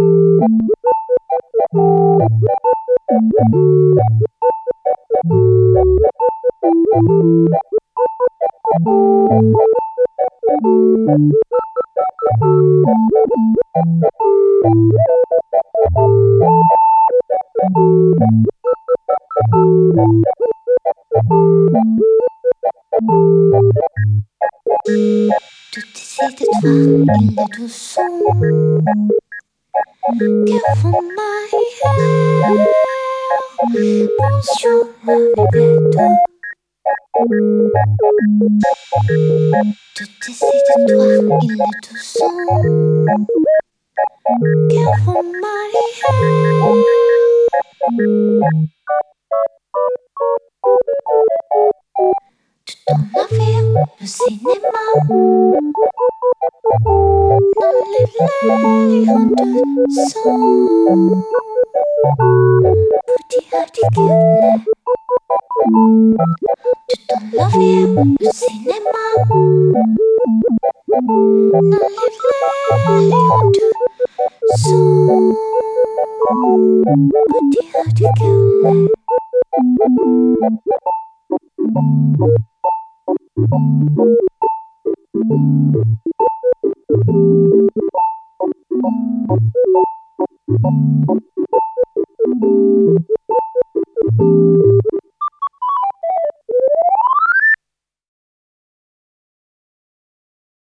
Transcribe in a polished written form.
Tutti siete qua, il tuo son che fa my hair. Bonjour, mi vedo. Tutti siete qua, il tuo son che fa my hair. Tutto la via, le cinéma. Non les honte sont petit articulé. Tutto la via, le cinéma. Non les honte sont petit articulé.